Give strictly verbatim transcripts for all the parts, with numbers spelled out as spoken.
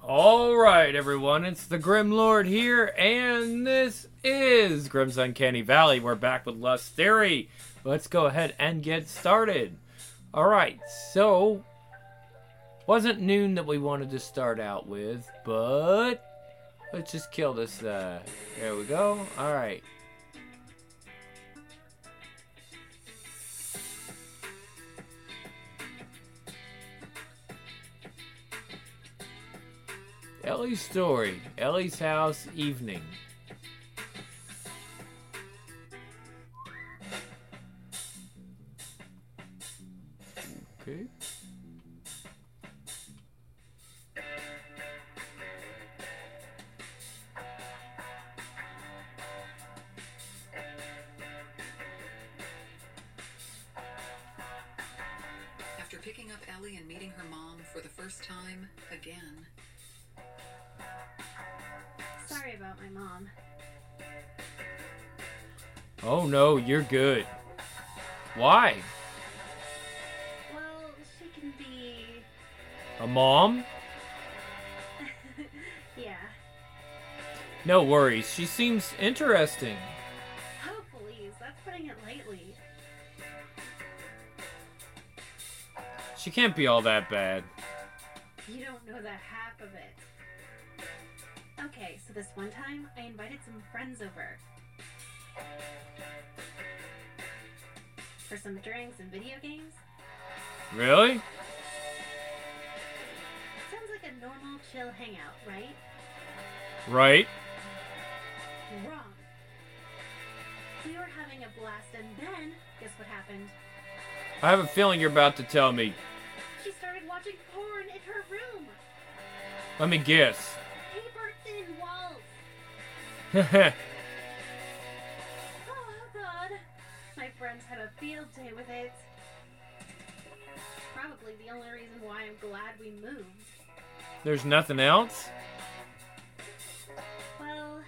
Alright everyone, it's the Grim Lord here, and this is Grim's Uncanny Valley. We're back with Lust Theory. Let's go ahead and get started. Alright, so, wasn't noon that we wanted to start out with, but let's just kill this, uh, there we go. Alright. Ellie's story. Ellie's house, evening. Okay. After picking up Ellie and meeting her mom for the first time again. Sorry about my mom. Oh no, you're good. Why? Well, she can be... A mom? Yeah. No worries, she seems interesting. Oh, please, that's putting it lightly. She can't be all that bad. You don't know the half of it. Okay, so this one time, I invited some friends over. For some drinks and video games. Really? Sounds like a normal, chill hangout, right? Right. Wrong. We were having a blast, and then, guess what happened? I have a feeling you're about to tell me. She started watching porn in her room! Let me guess. Paper-thin walls! Haha. Oh, God. My friends had a field day with it. Probably the only reason why I'm glad we moved. There's nothing else? Well,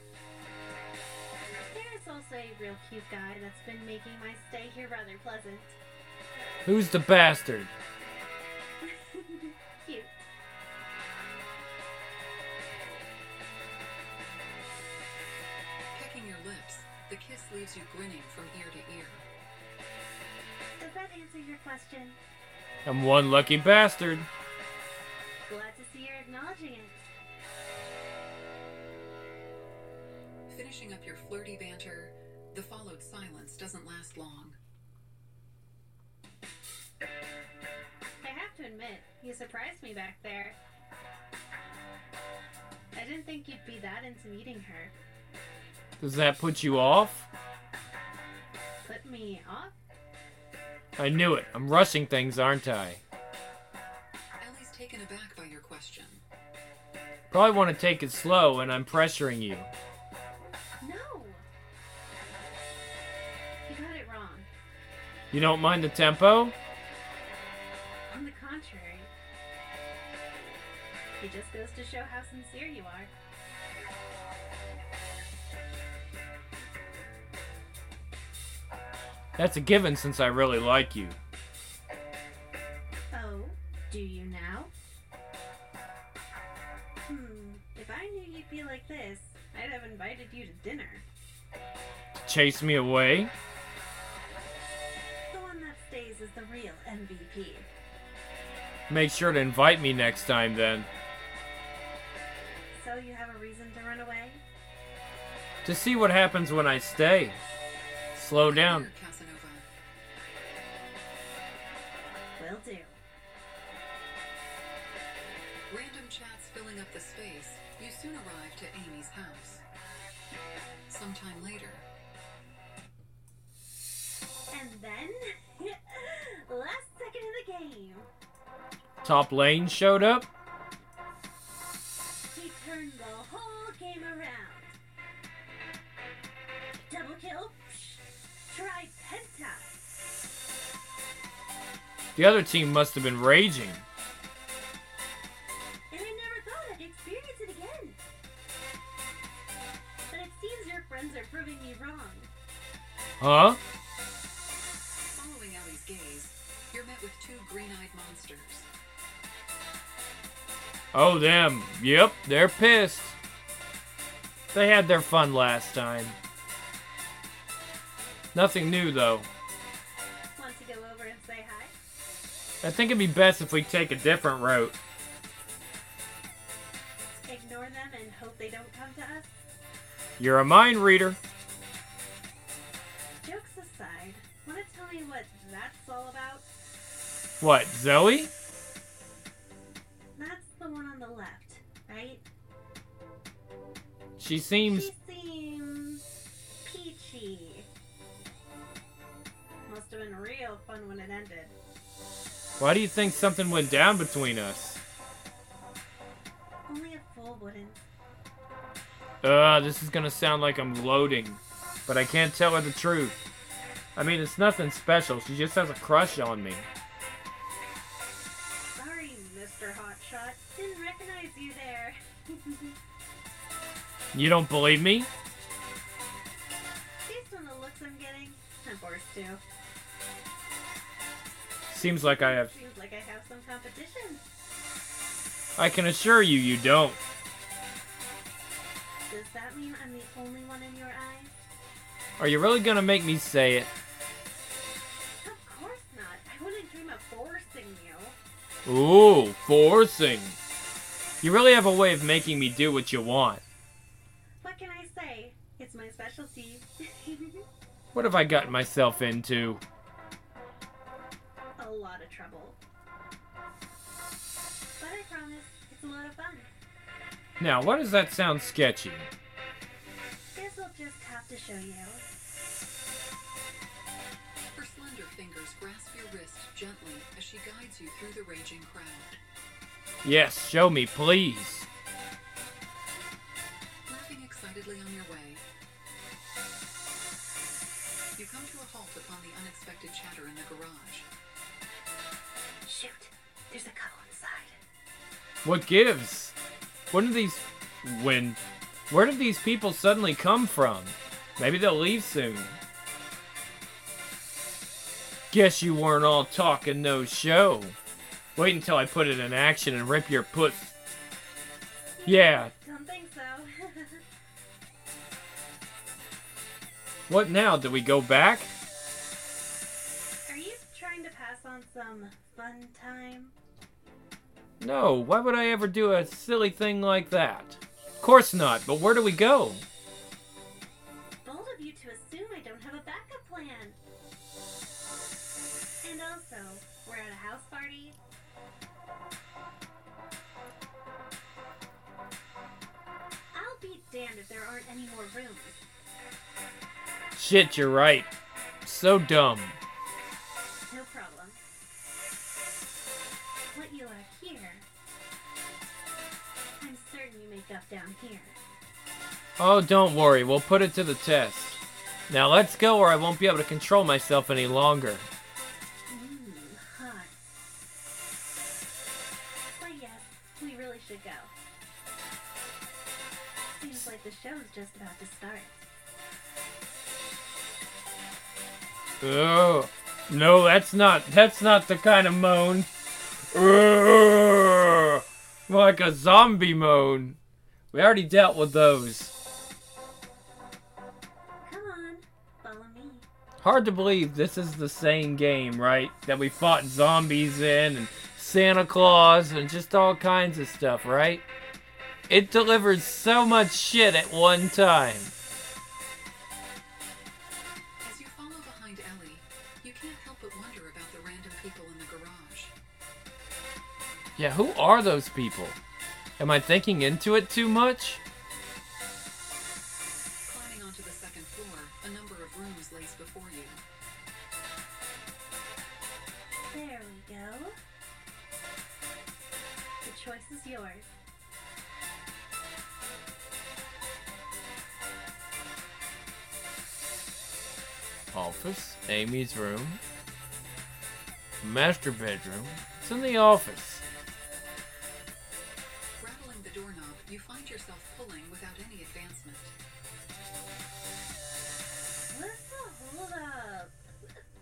there's also a real cute guy that's been making my stay here rather pleasant. Who's the bastard? Cute. Pecking your lips, the kiss leaves you grinning from ear to ear. Does that answer your question? I'm one lucky bastard. Glad to see you're acknowledging it. Finishing up your flirty banter, the followed silence doesn't last long. I have to admit, you surprised me back there. I didn't think you'd be that into meeting her. Does that put you off? Put me off? I knew it. I'm rushing things, aren't I? Ellie's taken aback by your question. Probably want to take it slow, and I'm pressuring you. No! You got it wrong. You don't mind the tempo? On the contrary. It just goes to show how sincere you are. That's a given since I really like you. Oh, do you now? Hmm, if I knew you'd be like this, I'd have invited you to dinner. Chase me away? The one that stays is the real M V P. Make sure to invite me next time then. So you have a reason to run away? To see what happens when I stay. Slow down. Here, Casanova. Will do. Random chats filling up the space, you soon arrive to Amy's house. Sometime later, And then, last second of the game, Top lane showed up? he turned the whole game around. Double kill, try penta. The other team must have been raging. And I never thought I'd experience it again. But it seems your friends are proving me wrong. Huh? following Ellie's gaze, you're met with two green-eyed monsters. Oh, them. Yep, they're pissed. They had their fun last time. Nothing new, though. Want to go over and say hi? I think it'd be best if we take a different route. Ignore them and hope they don't come to us? You're a mind reader. Jokes aside, want to tell me what that's all about? What, Zoe? That's the one on the left, right? She seems... She seems peachy. Must have been real fun when it ended. Why do you think something went down between us? Only a fool wouldn't. Uh, this is gonna sound like I'm loading, but I can't tell her the truth. I mean, it's nothing special. She just has a crush on me. Sorry, Mister Hotshot. Didn't recognize you there. You don't believe me? Based on the looks I'm getting, I'm forced to. Seems like I have... Seems like I have some competition. I can assure you, you don't. Does that mean I'm the only one in your eyes? Are you really gonna make me say it? Of course not. I wouldn't dream of forcing you. Ooh, forcing. You really have a way of making me do what you want. What can I say? It's my specialty. What have I gotten myself into? A lot of trouble. But I promise, it's a lot of fun. Now, why does that sound sketchy? Guess I'll just have to show you. Her slender fingers grasp your wrist gently as she guides you through the raging crowd. Yes, show me, please. Laughing excitedly on your way, you come to a halt upon the unexpected chatter in the garage. Shoot, there's a couple inside. What gives? When did these... When... Where did these people suddenly come from? Maybe they'll leave soon. Guess you weren't all talk and no show. Wait until I put it in action and rip your puss. Yeah. Don't think so. What now? Do we go back? Are you trying to pass on some fun time? No, why would I ever do a silly thing like that? Of course not, but where do we go? Bold of you to assume I don't have a backup plan. And also, we're at a house party. I'll be damned if there aren't any more rooms. Shit, you're right. So dumb. No problem. What you are here, I'm certain you make up down here. Oh, don't worry, we'll put it to the test. Now let's go or I won't be able to control myself any longer. Mmm, hot. But yes, we really should go. Seems like the show's just about to start. Oh, no, that's not, that's not the kind of moan. Urgh, like a zombie moan. We already dealt with those. Come on, follow me. Hard to believe this is the same game, right? That we fought zombies in and Santa Claus and just all kinds of stuff, right? It delivered so much shit at one time. As you follow behind Ellie, you can't help but wonder about the random people in the garage. Yeah, who are those people? Am I thinking into it too much? Climbing onto the second floor, a number of rooms lace before you. There we go. The choice is yours. Office, Amy's room, master bedroom. It's in the office. Rattling the doorknob, you find yourself pulling without any advancement. What's the hold up?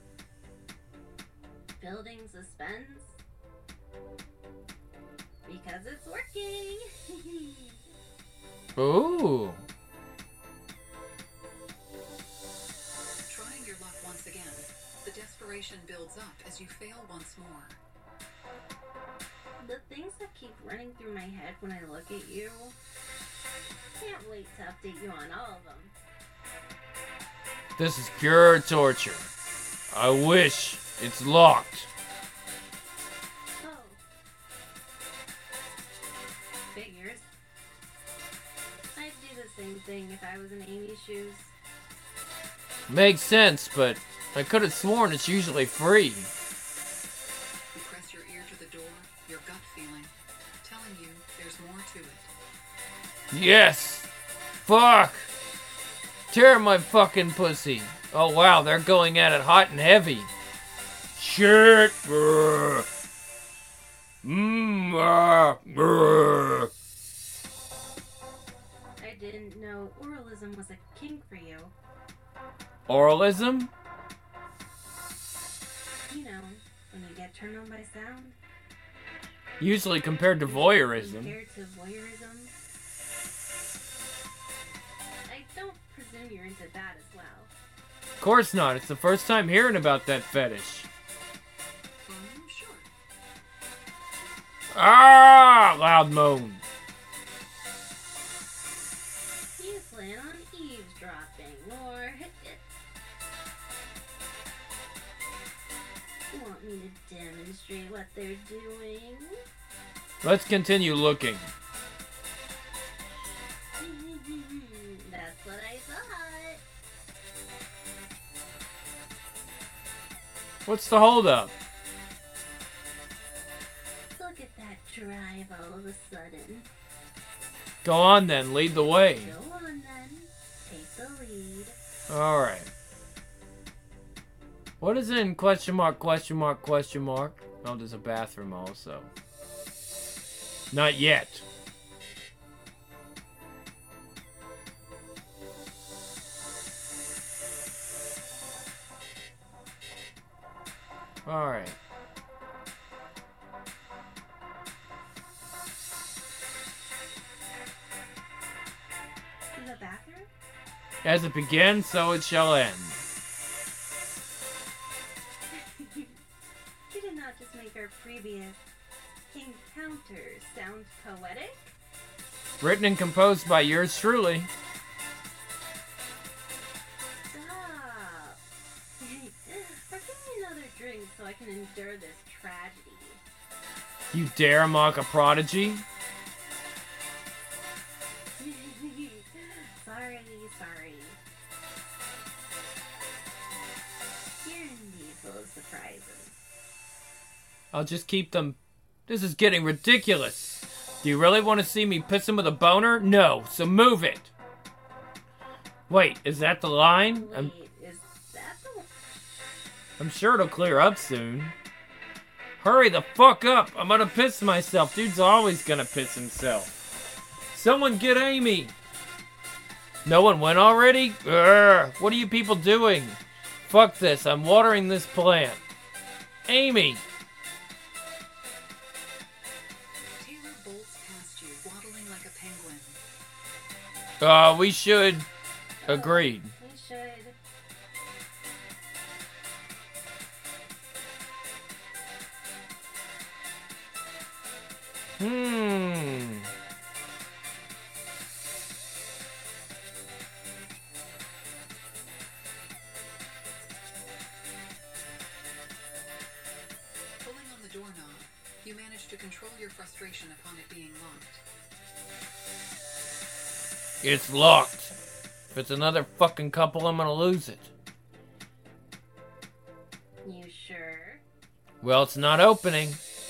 Building suspense? Because Because it's working. Ooh. Trying your luck once again. The desperation builds up as you fail once more. The things that keep running through my head when I look at you. Can't wait to update you on all of them. This is pure torture. I wish it's locked. Oh. Figures. I'd do the same thing if I was in Amy's shoes. Makes sense, but I could have sworn it's usually free. You press your ear to the door, your gut feeling, telling you there's more to it. Yes! Fuck! Tear my fucking pussy. Oh wow, they're going at it hot and heavy. Shit! Brr. Mm, ah, brr. I didn't know oralism was a kink for you. Oralism? You know, when you get turned on by sound. Usually compared to voyeurism. Compared to voyeurism. I don't presume you're into that as well. Of course not. It's the first time hearing about that fetish. Um, sure. Ah! Loud moan. You plan on eavesdropping, or want me to demonstrate what they're doing? Let's continue looking. That's what I thought. What's the holdup? Look at that drive all of a sudden. Go on then, lead the way. Go on then. Take the lead. Alright. What is in question mark, question mark, question mark? Oh, there's a bathroom also. Not yet. Alright. The bathroom? As it begins, so it shall end. You did not just make our previous encounters sound poetic? Written and composed by yours truly. Stop. Or give me another drink so I can endure this tragedy. You dare mock a prodigy? Sorry, sorry. You're indeed full of surprises. I'll just keep them. This is getting ridiculous. Do you really want to see me pissing with a boner? No, so move it. Wait, is that the line? Wait, I'm, is that the... I'm sure it'll clear up soon. Hurry the fuck up. I'm gonna piss myself. Dude's always gonna piss himself. Someone get Amy. No one went already? Urgh, what are you people doing? Fuck this. I'm watering this plant. Amy. Taylor bolts past you, waddling like a penguin. Uh, we should. Agreed. We should. Hmm. Pulling on the doorknob, you manage to control your frustration upon it being locked. It's locked. If it's another fucking couple, I'm gonna lose it. You sure? Well, it's not opening.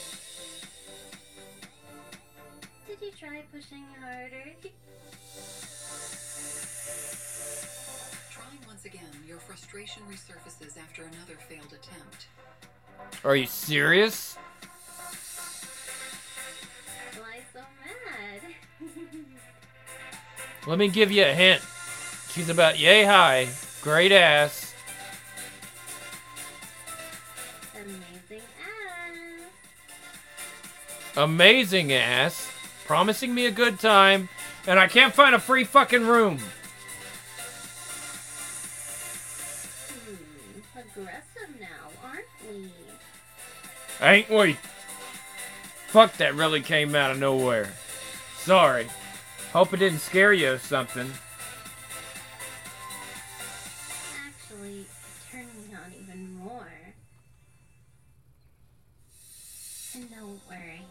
Did you try pushing harder? Trying once again, your frustration resurfaces after another failed attempt. Are you serious? Why so mad? Let me give you a hint. She's about yay high. Great ass. Amazing ass. amazing ass, promising me a good time, and I can't find a free fucking room. Hmm, aggressive now, aren't we? Ain't we? Fuck, that really came out of nowhere. Sorry. Hope it didn't scare you or something. Actually, it turned me on even more. And don't worry.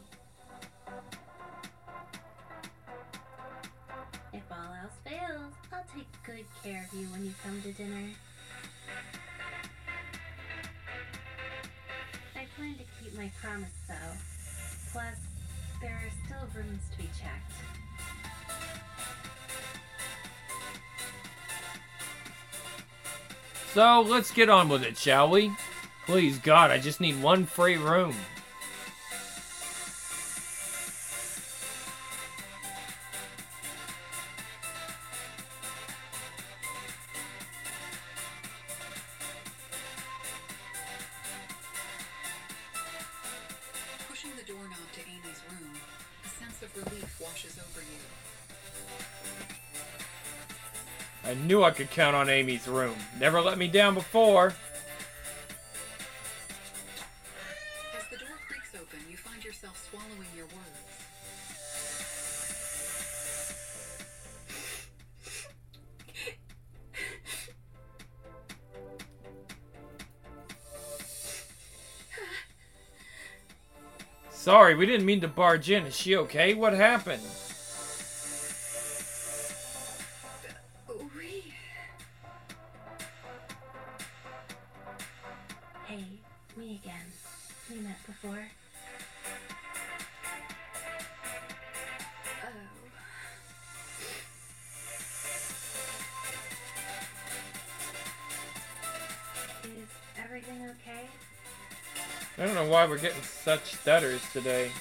If all else fails, I'll take good care of you when you come to dinner. I plan to keep my promise, though. Plus, there are still rooms to be checked. So, let's get on with it, shall we? Please, God, I just need one free room. Pushing the doorknob to Amy's room, a sense of relief washes over you. I knew I could count on Amy's room. Never let me down before. As the door creaks open, you find yourself swallowing your words. Sorry, we didn't mean to barge in. Is she okay? What happened? We... Hey, me again. We met before. Oh. Is everything okay? I don't know why we're getting such stutters today.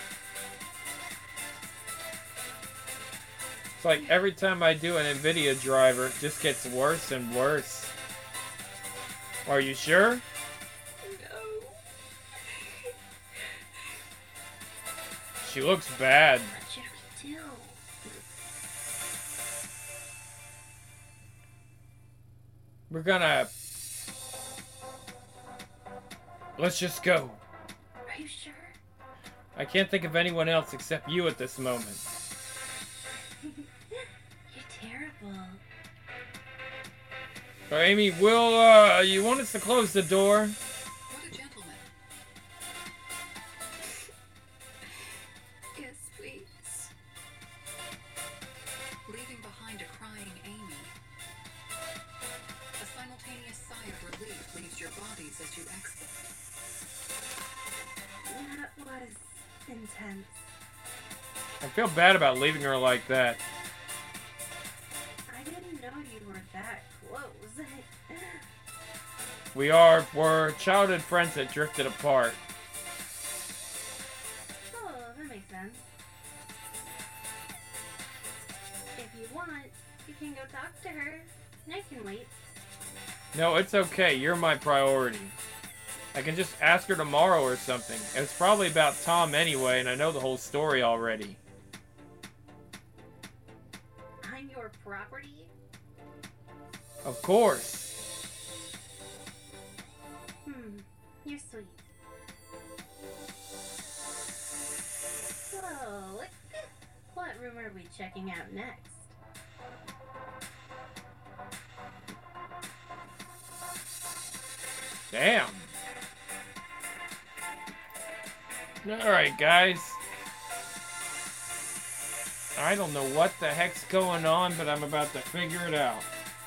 It's like every time I do an NVIDIA driver, it just gets worse and worse. Are you sure? No. She looks bad. What should we do? We're gonna... Let's just go. Are you sure? I can't think of anyone else except you at this moment. You're terrible. So, Amy, will, uh, you want us to close the door? What a gentleman. Yes, please. Leaving behind a crying Amy. A simultaneous sigh of relief leaves your bodies as you exit. That was intense. I feel bad about leaving her like that. I didn't know you were that close. We are, we're childhood friends that drifted apart. Oh, that makes sense. If you want, you can go talk to her. I can wait. No, it's okay. You're my priority. I can just ask her tomorrow or something. It's probably about Tom anyway, and I know the whole story already. I'm your property? Of course. Hmm, you're sweet. So, what room are we checking out next? Damn. Alright, guys. I don't know what the heck's going on, but I'm about to figure it out.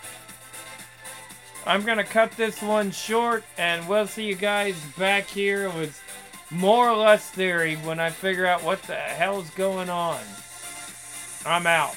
I'm gonna cut this one short, and we'll see you guys back here with more or less theory when I figure out what the hell's going on. I'm out.